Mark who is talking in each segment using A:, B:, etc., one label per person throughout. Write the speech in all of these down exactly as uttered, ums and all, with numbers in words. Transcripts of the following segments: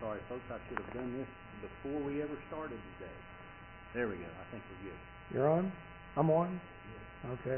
A: sorry, folks. I should have done this before we ever started today. There we go. I think we're good.
B: You're on? I'm on? Okay.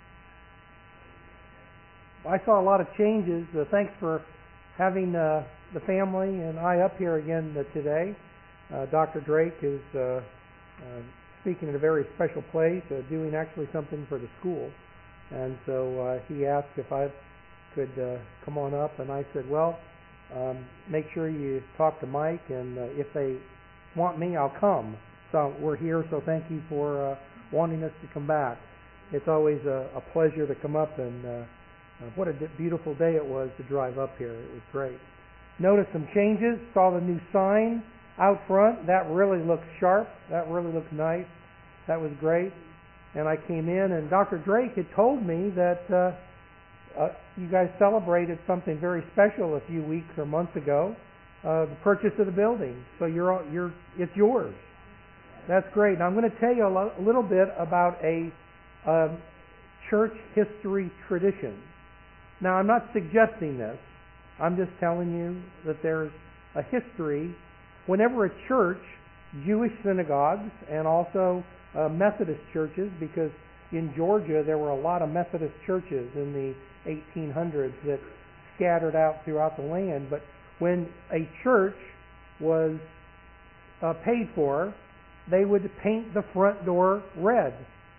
B: I saw a lot of changes. Uh, thanks for having uh, the family and I up here again uh, today. Uh, Doctor Drake is uh, uh, speaking in a very special place, uh, doing actually something for the school. And so uh, he asked if I could uh, come on up, and I said, well, um, make sure you talk to Mike, and uh, if they want me, I'll come. So we're here, so thank you for uh, wanting us to come back. It's always a, a pleasure to come up, and uh, uh, what a beautiful day it was to drive up here. It was great. Noticed some changes, saw the new sign out front. That really looks sharp. That really looks nice. That was great. And I came in, and Doctor Drake had told me that uh, uh, you guys celebrated something very special a few weeks or months ago, uh, the purchase of the building. So you're, all, you're, it's yours. That's great. Now I'm going to tell you a, lo- a little bit about a um, church history tradition. Now I'm not suggesting this. I'm just telling you that there's a history. Whenever a church, Jewish synagogues, and also uh, Methodist churches, because in Georgia there were a lot of Methodist churches in the eighteen hundreds that scattered out throughout the land. But when a church was uh, paid for, they would paint the front door red.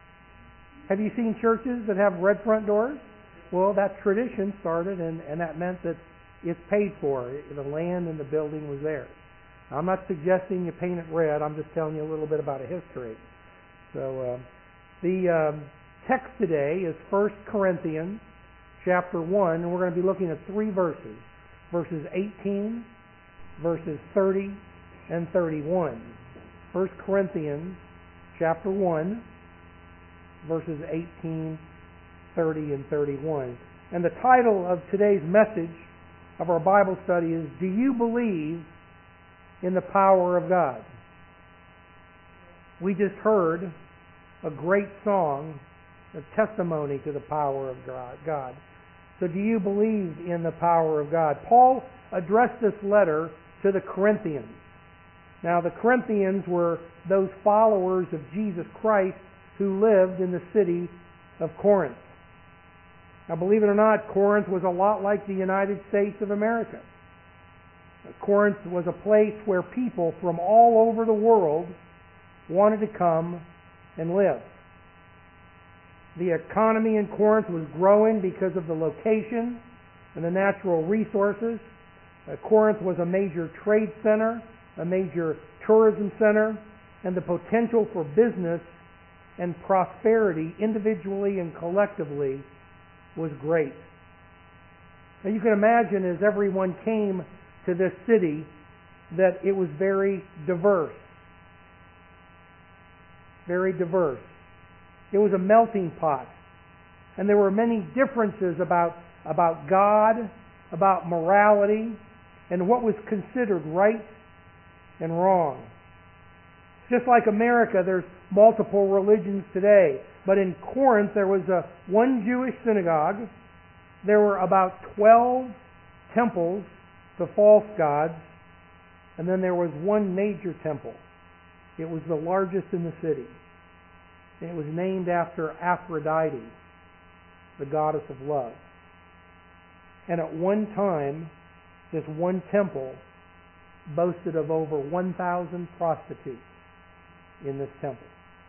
B: Have you seen churches that have red front doors? Well, that tradition started, and, and that meant that it's paid for. The land and the building was theirs. I'm not suggesting you paint it red. I'm just telling you a little bit about a history. So uh, the um, text today is First Corinthians chapter one, and we're going to be looking at three verses. Verses eighteen, verses thirty, and thirty-one. First Corinthians chapter one, verses eighteen, thirty, and thirty-one. And the title of today's message of our Bible study is, Do You Believe in the Power of God? We just heard a great song, a testimony to the power of God. So do you believe in the power of God? Paul addressed this letter to the Corinthians. Now the Corinthians were those followers of Jesus Christ who lived in the city of Corinth. Now believe it or not, Corinth was a lot like the United States of America. Corinth was a place where people from all over the world wanted to come and live. The economy in Corinth was growing because of the location and the natural resources. Uh, Corinth was a major trade center, a major tourism center, and the potential for business and prosperity individually and collectively was great. Now you can imagine as everyone came to this city that it was very diverse. Very diverse. It was a melting pot. And there were many differences about, about God, about morality, and what was considered right and wrong. Just like America, there's multiple religions today. But in Corinth, there was a one Jewish synagogue. There were about twelve temples to false gods. And then there was one major temple. It was the largest in the city. It was named after Aphrodite, the goddess of love. And at one time, this one temple boasted of over one thousand prostitutes in this temple.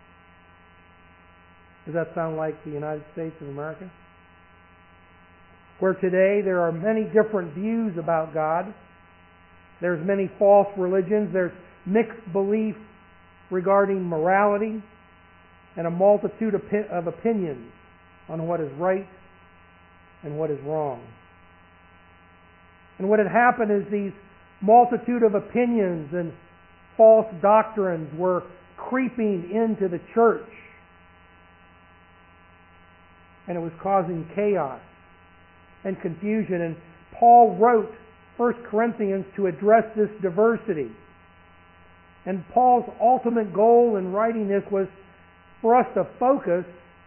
B: Does that sound like the United States of America? Where today there are many different views about God. There's many false religions. There's mixed belief regarding morality, and a multitude of opinions on what is right and what is wrong. And what had happened is these multitude of opinions and false doctrines were creeping into the church, and it was causing chaos and confusion. And Paul wrote First Corinthians to address this diversity. And Paul's ultimate goal in writing this was for us to focus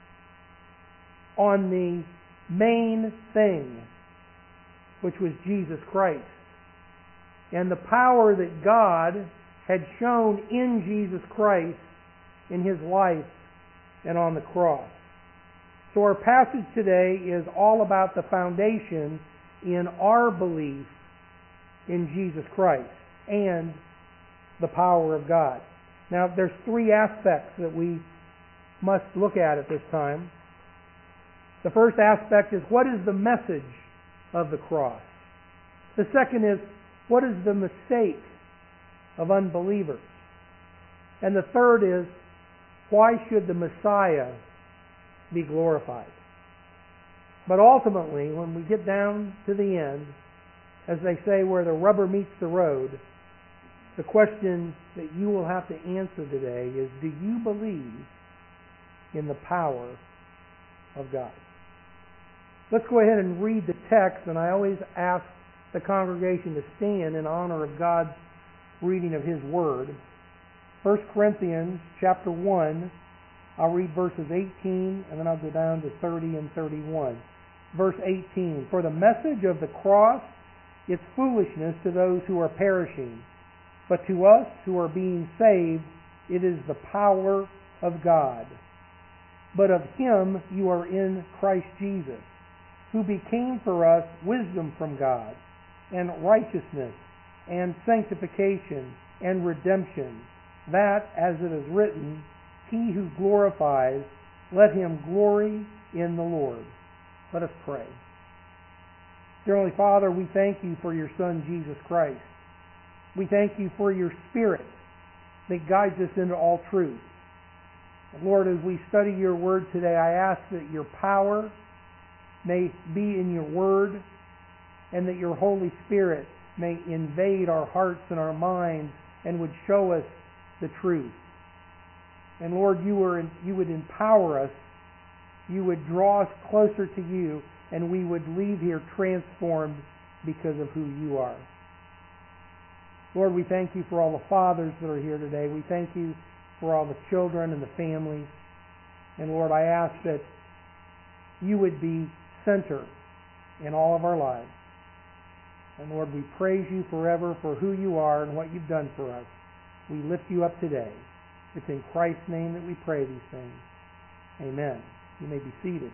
B: on the main thing, which was Jesus Christ. and the power that God had shown in Jesus Christ in His life and on the cross. So our passage today is all about the foundation in our belief in Jesus Christ and the power of God. Now, there's three aspects that we must look at at this time. The first aspect is, what is the message of the cross? The second is, what is the mistake of unbelievers? And the third is, why should the Messiah be glorified? But ultimately, when we get down to the end, as they say, where the rubber meets the road, the question that you will have to answer today is, do you believe in the power of God? Let's go ahead and read the text, and I always ask the congregation to stand in honor of God's reading of His Word. First Corinthians chapter one, I'll read verses eighteen, and then I'll go down to thirty and thirty-one. Verse eighteen, for the message of the cross is foolishness to those who are perishing, but to us who are being saved it is the power of God. But of Him you are in Christ Jesus, who became for us wisdom from God, and righteousness, and sanctification, and redemption, that, as it is written, he who glorifies, let him glory in the Lord. Let us pray. Dear Heavenly Father, we thank You for Your Son, Jesus Christ. We thank You for Your Spirit that guides us into all truth. Lord, as we study Your Word today, I ask that Your power may be in Your Word, and that Your Holy Spirit may invade our hearts and our minds and would show us the truth. And Lord, You were You would empower us, You would draw us closer to You, and we would leave here transformed because of who You are. Lord, we thank You for all the fathers that are here today. We thank You for all the children and the families. And Lord, I ask that You would be center in all of our lives. And Lord, we praise You forever for who You are and what You've done for us. We lift You up today. It's in Christ's name that we pray these things. Amen. You may be seated.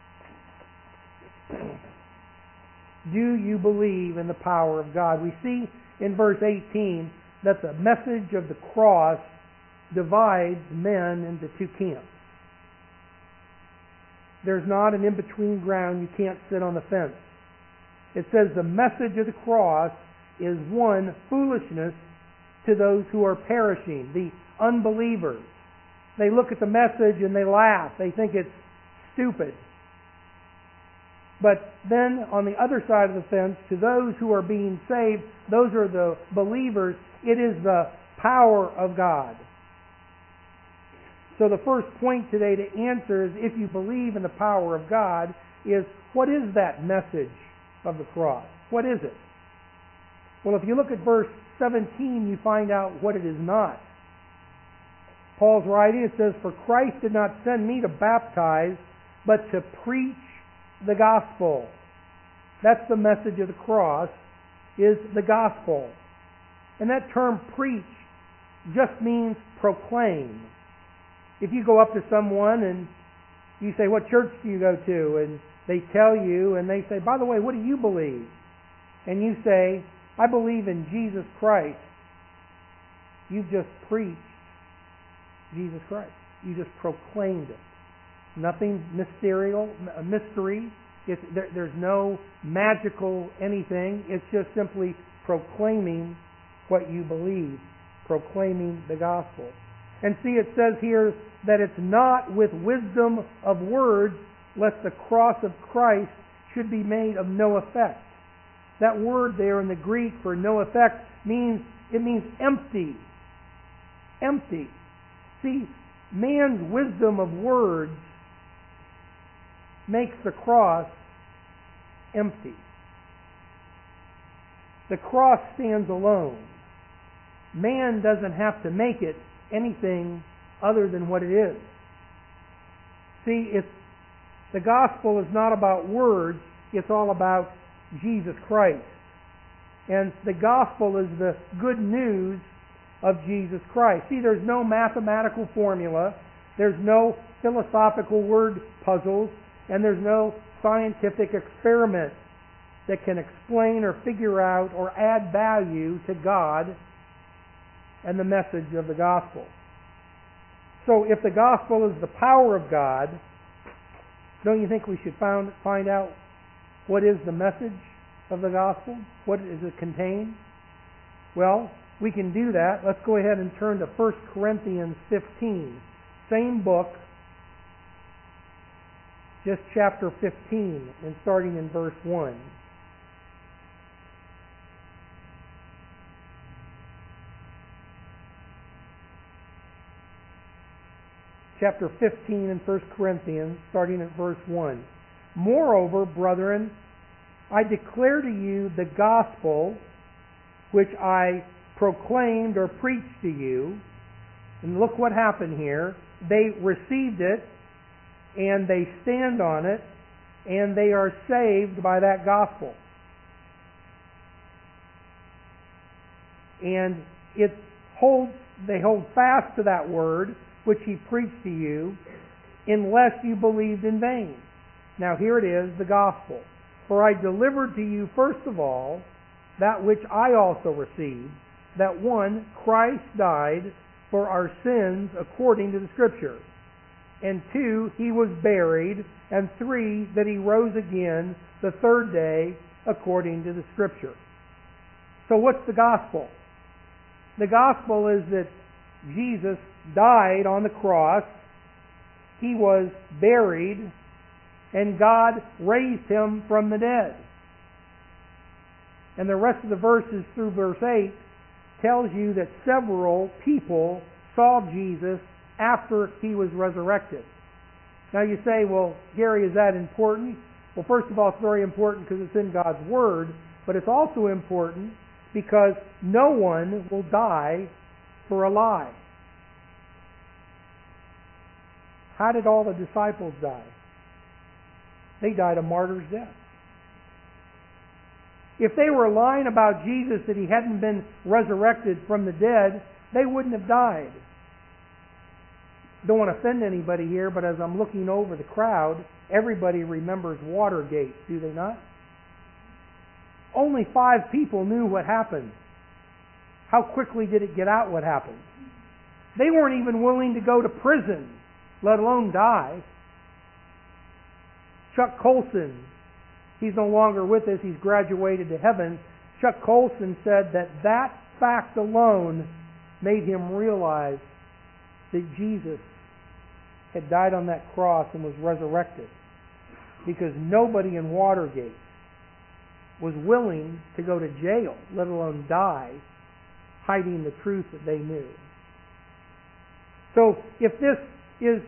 B: Do you believe in the power of God? We see in verse eighteen that the message of the cross divides men into two camps. There's not an in-between ground. You can't sit on the fence. It says the message of the cross is, one, foolishness to those who are perishing, the unbelievers. They look at the message and they laugh. They think it's stupid. But then on the other side of the fence, to those who are being saved, those are the believers, it is the power of God. So the first point today to answer is, if you believe in the power of God, is, what is that message of the cross? What is it? Well, if you look at verse seventeen, you find out what it is not. Paul's writing, it says, for Christ did not send me to baptize, but to preach the gospel. That's the message of the cross, is the gospel. And that term preach just means proclaim. If you go up to someone and you say, what church do you go to? And they tell you, and they say, by the way, what do you believe? And you say, I believe in Jesus Christ. You've just preached Jesus Christ. You just proclaimed it. Nothing mysterious, mystery. It's, there, there's no magical anything. It's just simply proclaiming what you believe, proclaiming the gospel. And see, it says here that it's not with wisdom of words, lest the cross of Christ should be made of no effect. That word there in the Greek for no effect means, it means empty. Empty. See, man's wisdom of words makes the cross empty. The cross stands alone. Man doesn't have to make it anything other than what it is. See, it's, the gospel is not about words, it's all about Jesus Christ. And the gospel is the good news of Jesus Christ. See, there's no mathematical formula, there's no philosophical word puzzles, and there's no scientific experiment that can explain or figure out or add value to God and the message of the gospel. So if the gospel is the power of God, don't you think we should found, find out what is the message of the gospel? What does it contain? Well, we can do that. Let's go ahead and turn to First Corinthians fifteen. Same book, just chapter fifteen, and starting in verse one. Chapter fifteen in First Corinthians, starting at verse one. Moreover, brethren, I declare to you the gospel which I proclaimed or preached to you. And look what happened here. They received it, and they stand on it, and they are saved by that gospel. And it holds, they hold fast to that word which he preached to you, unless you believed in vain. Now here it is, the gospel. For I delivered to you first of all that which I also received, that one, Christ died for our sins according to the Scriptures, and two, he was buried, and three, that he rose again the third day according to the Scripture. So what's the gospel? The gospel is that Jesus died on the cross, he was buried, and God raised him from the dead. And the rest of the verses through verse eight tells you that several people saw Jesus after he was resurrected. Now you say, well, Gary, is that important? Well, first of all, it's very important because it's in God's Word, but it's also important because no one will die for a lie. How did all the disciples die? They died a martyr's death. If they were lying about Jesus, that he hadn't been resurrected from the dead, they wouldn't have died. Don't want to offend anybody here, but as I'm looking over the crowd, everybody remembers Watergate, do they not? Only five people knew what happened. How quickly did it get out what happened? They weren't even willing to go to prison, let alone die. Chuck Colson, he's no longer with us, he's graduated to heaven. Chuck Colson said that that fact alone made him realize that Jesus had died on that cross and was resurrected, because nobody in Watergate was willing to go to jail, let alone die, hiding the truth that they knew. So if this is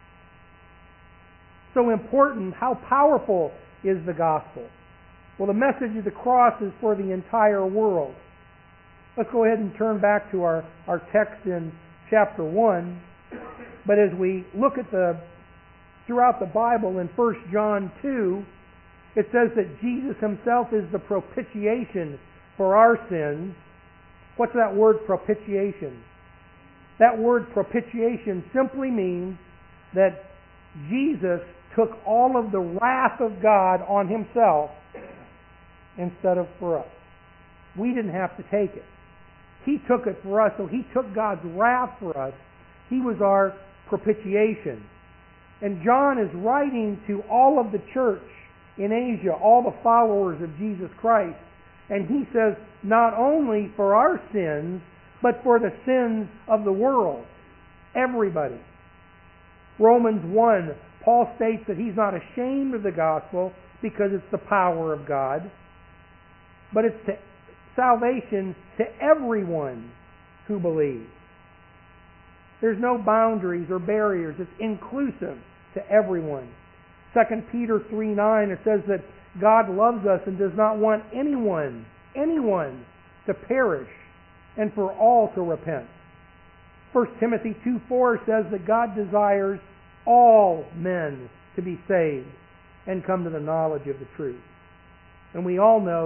B: so important, how powerful is the gospel? Well, the message of the cross is for the entire world. Let's go ahead and turn back to our, our text in chapter one. But as we look at the throughout the Bible in First John two, it says that Jesus himself is the propitiation for our sins. What's that word, propitiation? That word propitiation simply means that Jesus took all of the wrath of God on himself instead of for us. We didn't have to take it. He took it for us, so he took God's wrath for us. He was our propitiation. And John is writing to all of the church in Asia, all the followers of Jesus Christ. And he says, not only for our sins, but for the sins of the world. Everybody. Romans one, Paul states that he's not ashamed of the gospel because it's the power of God, but it's to salvation to everyone who believes. There's no boundaries or barriers. It's inclusive to everyone. Second Peter three nine, it says that God loves us and does not want anyone, anyone to perish and for all to repent. First Timothy two four says that God desires all men to be saved and come to the knowledge of the truth. And we all know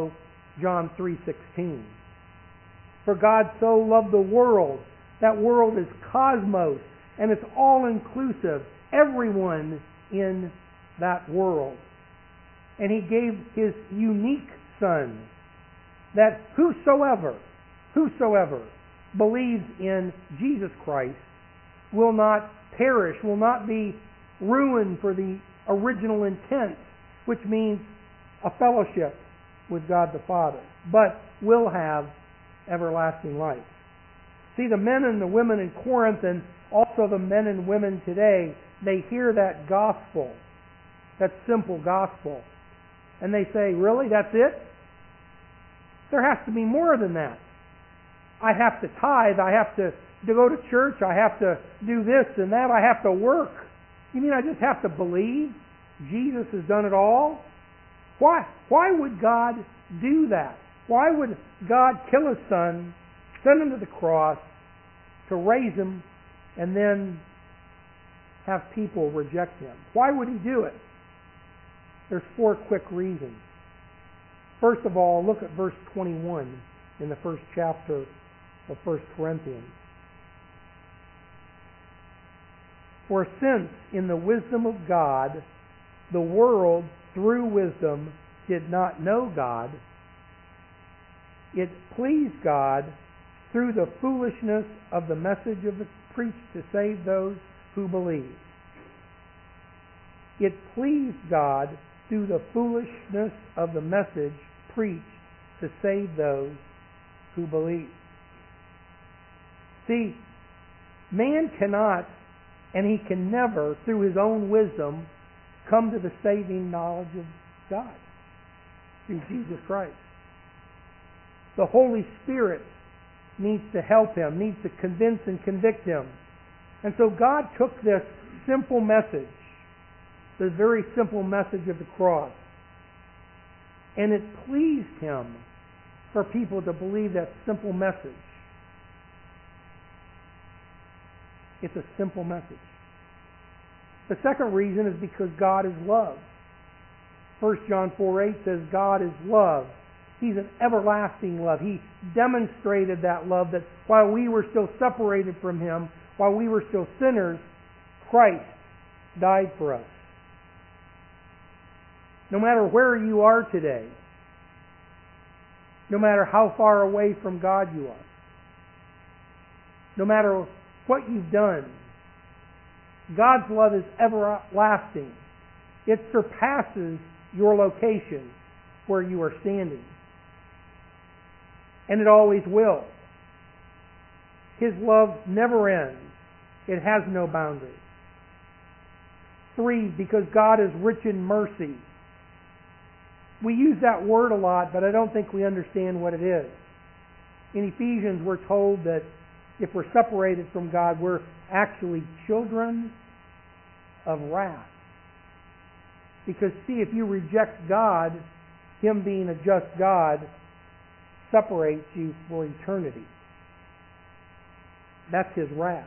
B: John three sixteen. For God so loved the world. That world is cosmos, and it's all-inclusive. Everyone in that world. And He gave His unique Son, that whosoever, whosoever believes in Jesus Christ will not perish, will not be ruined for the original intent, which means a fellowship with God the Father, but will have everlasting life. See, the men and the women in Corinth, and also the men and women today, they hear that gospel, that simple gospel, and they say, really, that's it? There has to be more than that. I have to tithe, I have to, to go to church, I have to do this and that, I have to work. You mean I just have to believe Jesus has done it all? Why? Why would God do that? Why would God kill His Son, send Him to the cross, to raise Him, and then have people reject Him? Why would He do it? There's four quick reasons. First of all, look at verse twenty-one in the first chapter of First Corinthians. For since in the wisdom of God, the world through wisdom did not know God, it pleased God through the foolishness of the message of the preached to save those who believe. It pleased God through the foolishness of the message preached to save those who believe. See, man cannot, and he can never, through his own wisdom, come to the saving knowledge of God through Jesus Christ. The Holy Spirit needs to help him, needs to convince and convict him. And so God took this simple message, this very simple message of the cross, and it pleased Him for people to believe that simple message. It's a simple message. The second reason is because God is love. First John four eight says God is love. He's an everlasting love. He demonstrated that love, that while we were still separated from Him, while we were still sinners, Christ died for us. No matter where you are today, no matter how far away from God you are, no matter what you've done, God's love is everlasting. It surpasses your location where you are standing. And it always will. His love never ends. It has no boundaries. Three, because God is rich in mercy. We use that word a lot, but I don't think we understand what it is. In Ephesians, we're told that if we're separated from God, we're actually children of wrath. Because, see, if you reject God, Him being a just God separates you for eternity. That's His wrath.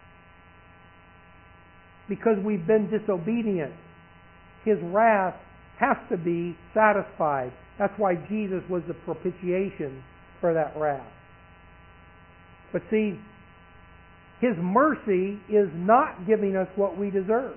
B: Because we've been disobedient, His wrath has to be satisfied. That's why Jesus was the propitiation for that wrath. But see, His mercy is not giving us what we deserve.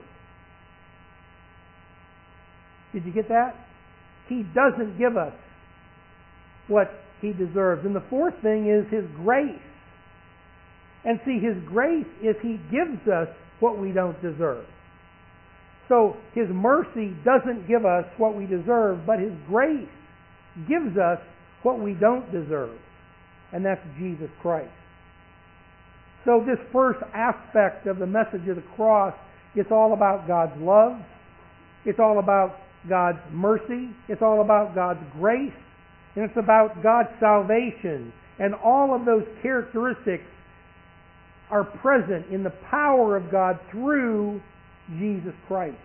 B: Did you get that? He doesn't give us what He deserves. And the fourth thing is His grace. And see, His grace is He gives us what we don't deserve. So His mercy doesn't give us what we deserve, but His grace gives us what we don't deserve. And that's Jesus Christ. So this first aspect of the message of the cross, it's all about God's love. It's all about God's mercy. It's all about God's grace. And it's about God's salvation. And all of those characteristics are present in the power of God through Jesus Christ.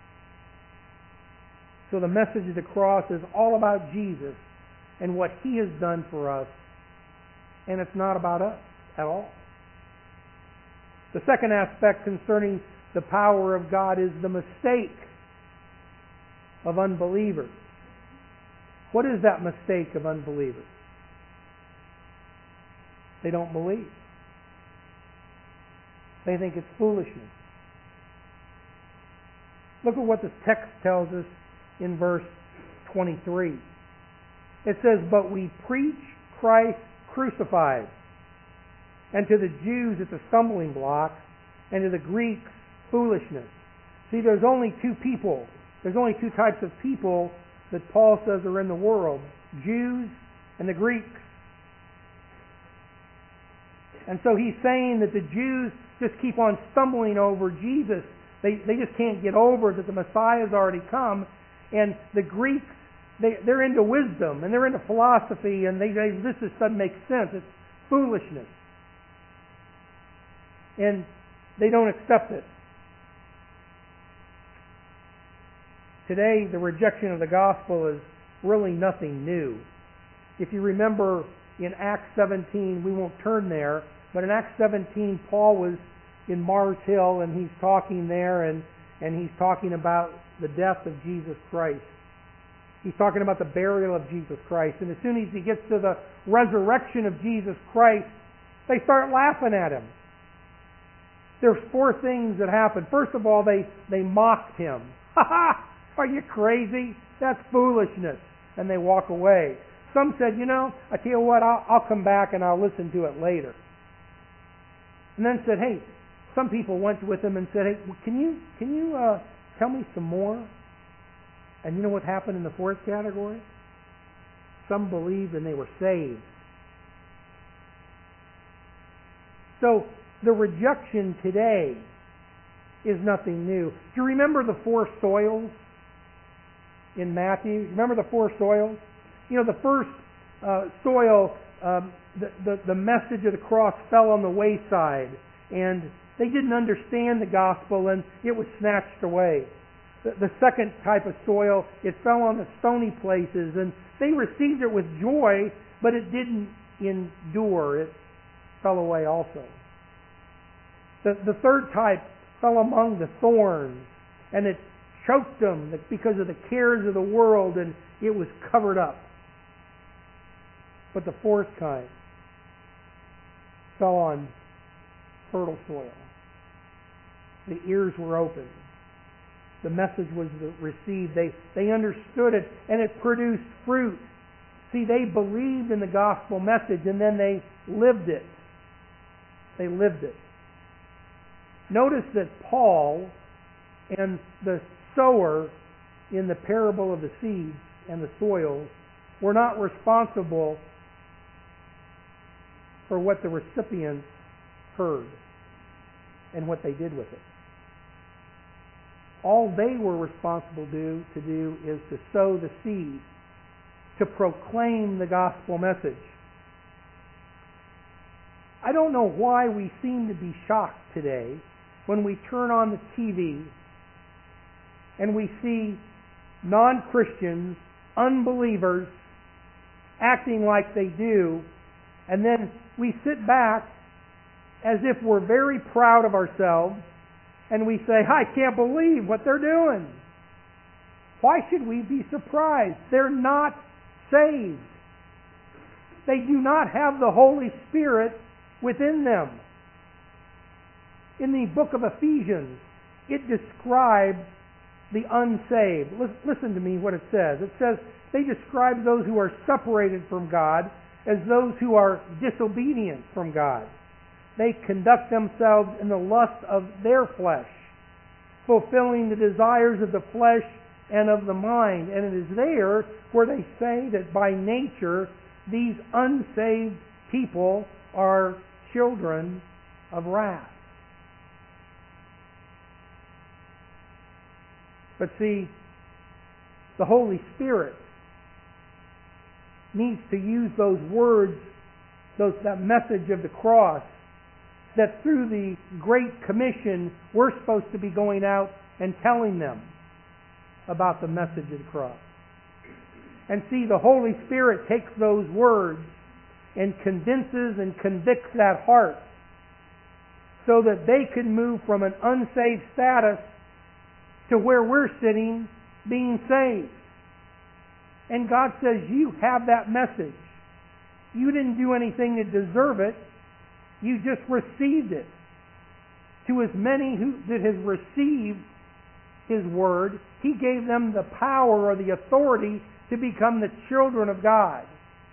B: So the message of the cross is all about Jesus and what He has done for us. And it's not about us at all. The second aspect concerning the power of God is the mistake of unbelievers. What is that mistake of unbelievers? They don't believe. They think it's foolishness. Look at what the text tells us in verse twenty-three. It says, "But we preach Christ crucified, and to the Jews it's a stumbling block, and to the Greeks foolishness." See, there's only two people. There's only two types of people that Paul says are in the world: Jews and the Greeks. And so he's saying that the Jews just keep on stumbling over Jesus. They they just can't get over that the Messiah has already come. And the Greeks, they, they're into wisdom and they're into philosophy, and they, they this just doesn't make sense. It's foolishness. And they don't accept it. Today, the rejection of the gospel is really nothing new. If you remember in Acts seventeen, we won't turn there, but in Acts seventeen, Paul was in Mars Hill, and he's talking there, and, and he's talking about the death of Jesus Christ. He's talking about the burial of Jesus Christ. And as soon as he gets to the resurrection of Jesus Christ, they start laughing at him. There's four things that happen. First of all, they, they mocked him. Ha ha! Are you crazy? That's foolishness. And they walk away. Some said, you know, I tell you what, I'll, I'll come back and I'll listen to it later. And then said, hey, some people went with him and said, hey, can you can you uh, tell me some more? And you know what happened in the fourth category? Some believed and they were saved. So the rejection today is nothing new. Do you remember the four soils in Matthew? Remember the four soils? You know, the first uh, soil, um, the, the, the message of the cross fell on the wayside, and they didn't understand the gospel, and it was snatched away. The, the second type of soil, it fell on the stony places, and they received it with joy, but it didn't endure. It fell away also. The, the third type fell among the thorns, and it choked them because of the cares of the world, and it was covered up. But the fourth kind fell on fertile soil. The ears were open. The message was received. They, they understood it, and it produced fruit. See, they believed in the gospel message, and then they lived it. They lived it. Notice that Paul and the sower in the parable of the seeds and the soils were not responsible for what the recipients heard and what they did with it. All they were responsible do, to do is to sow the seed, to proclaim the gospel message. I don't know why we seem to be shocked today when we turn on the T V and we see non-Christians, unbelievers, acting like they do, and then we sit back as if we're very proud of ourselves, and we say, I can't believe what they're doing. Why should we be surprised? They're not saved. They do not have the Holy Spirit within them. In the book of Ephesians, it describes the unsaved. Listen to me what it says. It says, they describe those who are separated from God as those who are disobedient from God. They conduct themselves in the lust of their flesh, fulfilling the desires of the flesh and of the mind. And it is there where they say that by nature these unsaved people are children of wrath. But see, the Holy Spirit needs to use those words, those, that message of the cross, that through the Great Commission we're supposed to be going out and telling them about the message of the cross. And see, the Holy Spirit takes those words and convinces and convicts that heart so that they can move from an unsaved status to where we're sitting being saved. And God says, you have that message. You didn't do anything to deserve it. You just received it. To as many who that has received His Word, He gave them the power or the authority to become the children of God.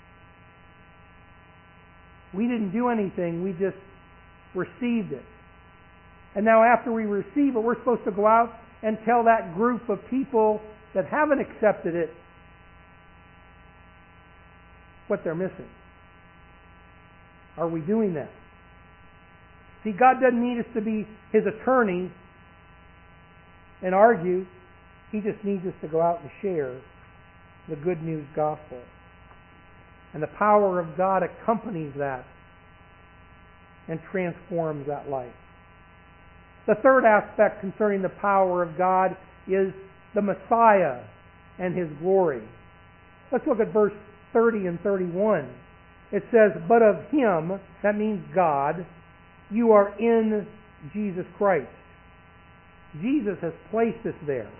B: We didn't do anything. We just received it. And now after we receive it, we're supposed to go out and tell that group of people that haven't accepted it what they're missing. Are we doing that? See, God doesn't need us to be His attorney and argue. He just needs us to go out and share the good news gospel. And the power of God accompanies that and transforms that life. The third aspect concerning the power of God is the Messiah and His glory. Let's look at verse thirty and thirty-one. It says, "But of Him," that means God, "you are in Jesus Christ." Jesus has placed us there.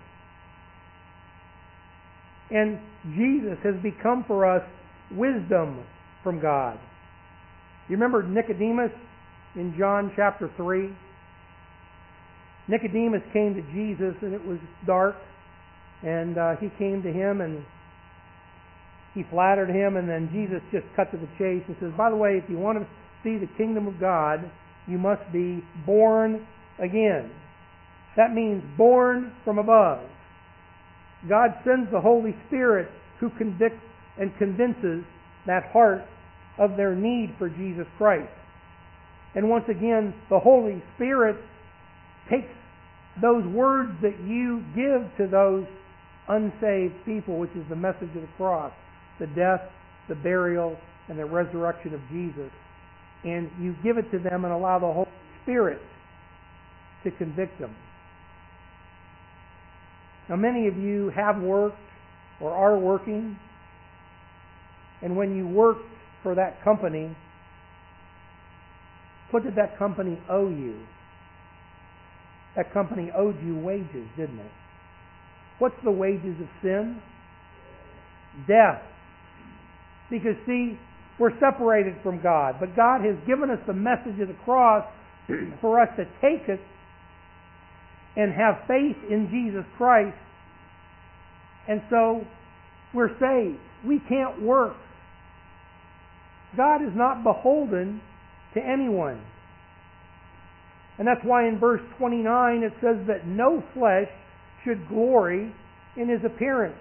B: And Jesus has become for us wisdom from God. You remember Nicodemus in John chapter three? Nicodemus came to Jesus and it was dark, and uh, he came to Him and he flattered Him, and then Jesus just cut to the chase and says, by the way, if you want to see the kingdom of God, you must be born again. That means born from above. God sends the Holy Spirit who convicts and convinces that heart of their need for Jesus Christ. And once again, the Holy Spirit takes those words that you give to those unsaved people, which is the message of the cross, the death, the burial, and the resurrection of Jesus, and you give it to them and allow the Holy Spirit to convict them. Now, many of you have worked or are working, and when you worked for that company, what did that company owe you? That company owed you wages, didn't it? What's the wages of sin? Death. Because, see, we're separated from God, but God has given us the message of the cross for us to take it and have faith in Jesus Christ, and so we're saved. We can't work. God is not beholden to anyone. And that's why in verse twenty-nine it says that no flesh should glory in his appearance.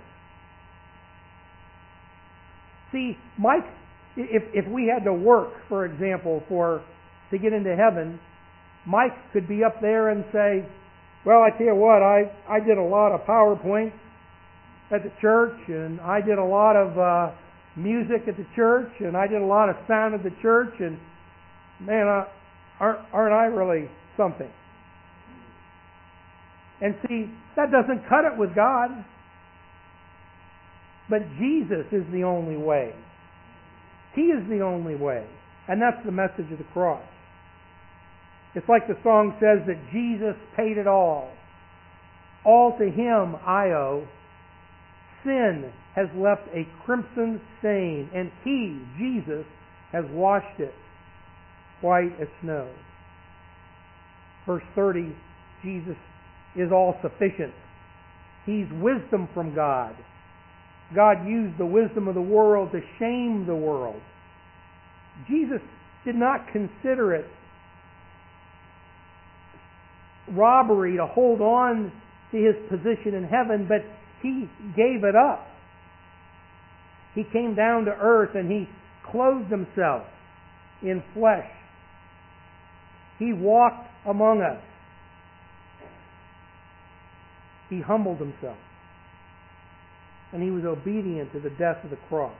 B: See, Mike, if, if we had to work, for example, for to get into heaven, Mike could be up there and say, well, I tell you what, I, I did a lot of PowerPoint at the church, and I did a lot of uh, music at the church, and I did a lot of sound at the church, and man, uh, aren't, aren't I really something? And see, that doesn't cut it with God. But Jesus is the only way. He is the only way. And that's the message of the cross. It's like the song says that Jesus paid it all. All to Him I owe. Sin has left a crimson stain, and He, Jesus, has washed it white as snow. Verse thirty, Jesus is all sufficient. He's wisdom from God. God used the wisdom of the world to shame the world. Jesus did not consider it robbery to hold on to His position in heaven, but He gave it up. He came down to earth and He clothed Himself in flesh. He walked among us. He humbled Himself. And He was obedient to the death of the cross.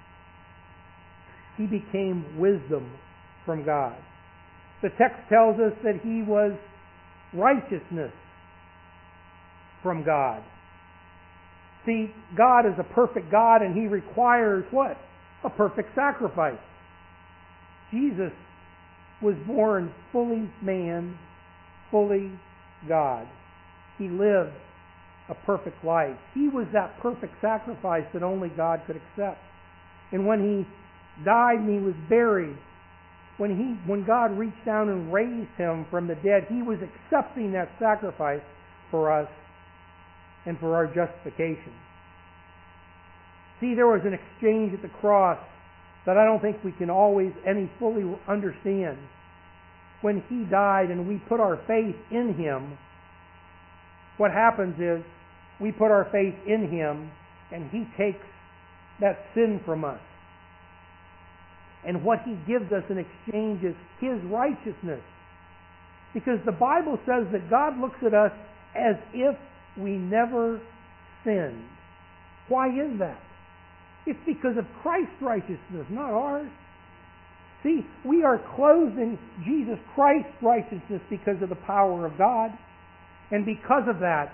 B: He became wisdom from God. The text tells us that He was righteousness from God. See, God is a perfect God, and He requires what? A perfect sacrifice. Jesus was born fully man, fully God. He lived a perfect life. He was that perfect sacrifice that only God could accept. And when He died and He was buried, when he, when God reached down and raised Him from the dead, He was accepting that sacrifice for us and for our justification. See, there was an exchange at the cross that I don't think we can always any fully understand. When He died and we put our faith in Him, what happens is we put our faith in Him and He takes that sin from us. And what He gives us in exchange is His righteousness. Because the Bible says that God looks at us as if we never sinned. Why is that? It's because of Christ's righteousness, not ours. See, we are clothed in Jesus Christ's righteousness because of the power of God. And because of that,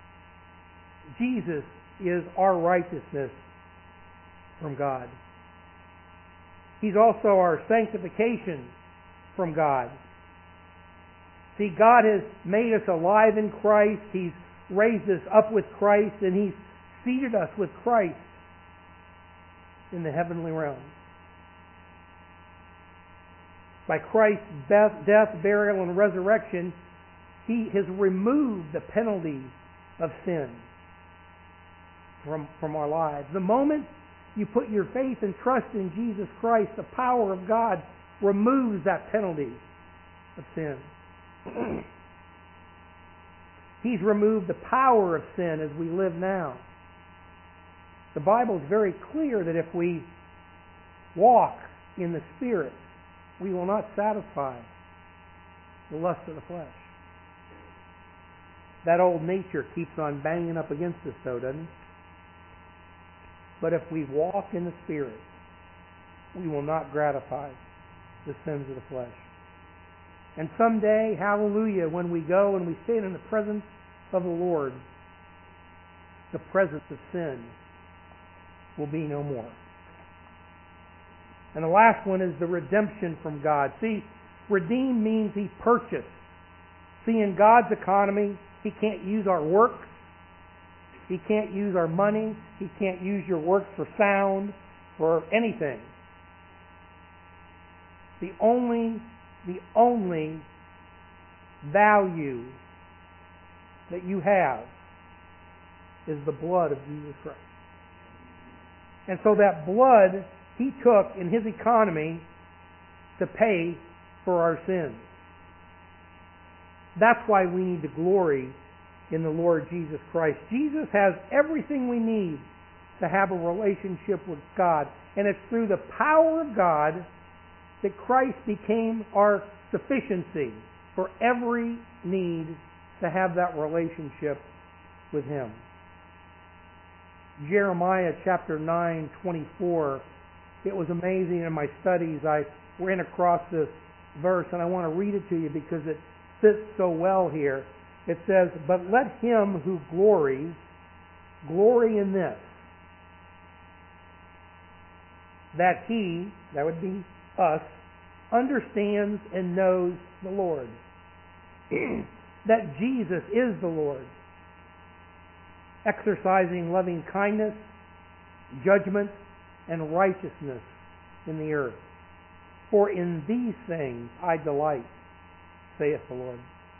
B: Jesus is our righteousness from God. He's also our sanctification from God. See, God has made us alive in Christ. He's raised us up with Christ, and He's seated us with Christ in the heavenly realm. By Christ's death, death, burial, and resurrection, He has removed the penalty of sin from, from our lives. The moment you put your faith and trust in Jesus Christ, the power of God removes that penalty of sin. He's removed the power of sin as we live now. The Bible is very clear that if we walk in the Spirit, we will not satisfy the lust of the flesh. That old nature keeps on banging up against us, though, doesn't it? But if we walk in the Spirit, we will not gratify the sins of the flesh. And someday, hallelujah, when we go and we stand in the presence of the Lord, the presence of sin will be no more. And the last one is the redemption from God. See, redeem means He purchased. See, in God's economy, He can't use our works. He can't use our money. He can't use your works for sound, for anything. The only, the only value that you have is the blood of Jesus Christ. And so that blood He took in His economy to pay for our sins. That's why we need to glory in the Lord Jesus Christ. Jesus has everything we need to have a relationship with God. And it's through the power of God that Christ became our sufficiency for every need to have that relationship with Him. Jeremiah chapter nine, twenty-four. It was amazing in my studies. I ran across this verse, and I want to read it to you because it fits so well here. It says, "But let him who glories glory in this, that he," that would be us, "understands and knows the Lord." That Jesus is the Lord, exercising loving kindness, judgment, and righteousness in the earth. For in these things I delight, saith the Lord.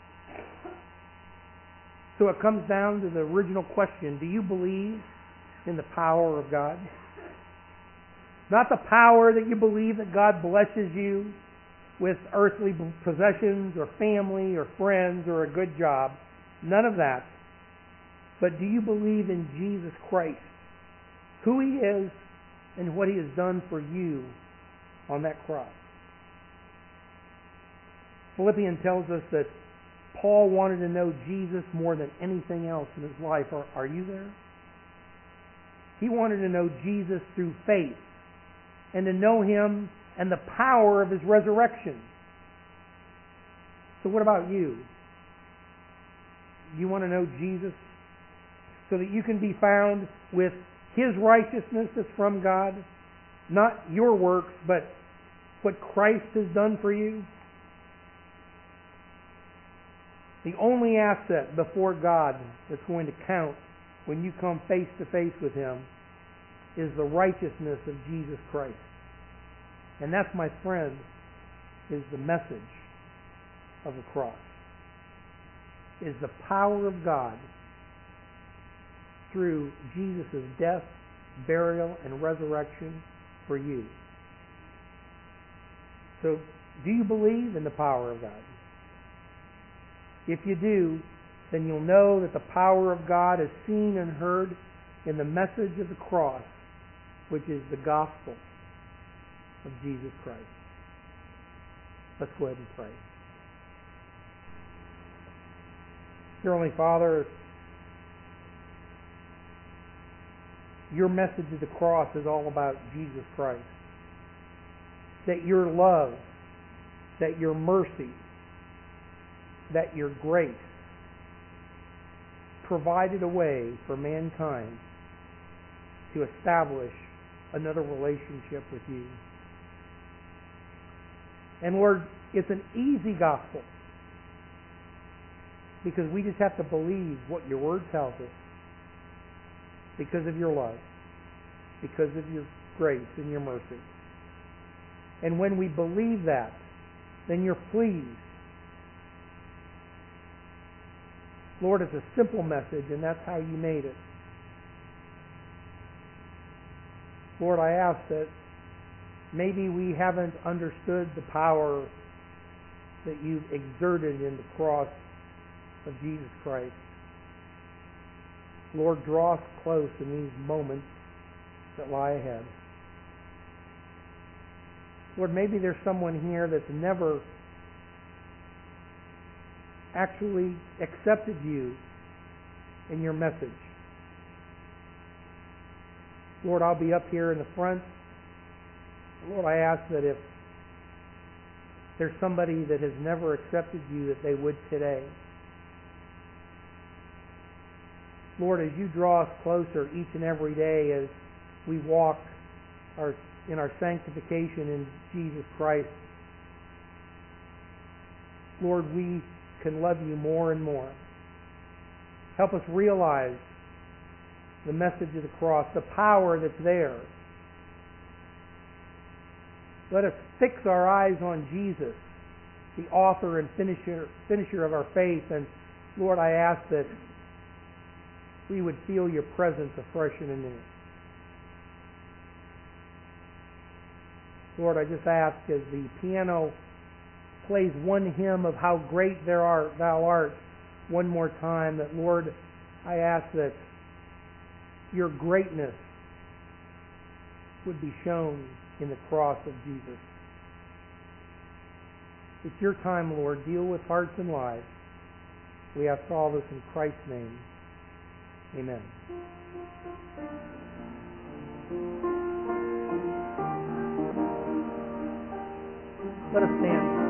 B: So it comes down to the original question: do you believe in the power of God? Not the power that you believe that God blesses you with earthly possessions or family or friends or a good job. None of that. But do you believe in Jesus Christ, who He is and what He has done for you on that cross? Philippians tells us that Paul wanted to know Jesus more than anything else in his life. Are, are you there? He wanted to know Jesus through faith and to know Him and the power of His resurrection. So what about you? You want to know Jesus so that you can be found with His righteousness that's from God, not your works, but what Christ has done for you? The only asset before God that's going to count when you come face to face with Him is the righteousness of Jesus Christ. And that's, my friend, is the message of the cross. Is the power of God through Jesus' death, burial, and resurrection for you. So, do you believe in the power of God? If you do, then you'll know that the power of God is seen and heard in the message of the cross, which is the gospel of Jesus Christ. Let's go ahead and pray. Dear Heavenly Father, your message of the cross is all about Jesus Christ. That your love, that your mercy, that your grace provided a way for mankind to establish another relationship with you. And Lord, it's an easy gospel because we just have to believe what your word tells us because of your love, because of your grace and your mercy. And when we believe that, then you're pleased. Lord, it's a simple message, and that's how you made it. Lord, I ask that maybe we haven't understood the power that you've exerted in the cross of Jesus Christ. Lord, draw us close in these moments that lie ahead. Lord, maybe there's someone here that's never actually accepted you in your message. Lord, I'll be up here in the front. Lord, I ask that if there's somebody that has never accepted you, that they would today. Lord, as you draw us closer each and every day as we walk our, in our sanctification in Jesus Christ, Lord, we can love you more and more. Help us realize the message of the cross, the power that's there. Let us fix our eyes on Jesus, the author and finisher, finisher of our faith. And Lord, I ask that we would feel your presence afresh and anew. Lord, I just ask as the piano plays one hymn of how great thou art, thou art one more time, that, Lord, I ask that your greatness would be shown in the cross of Jesus. It's your time, Lord. Deal with hearts and lives. We ask all this in Christ's name. Amen. Let us stand.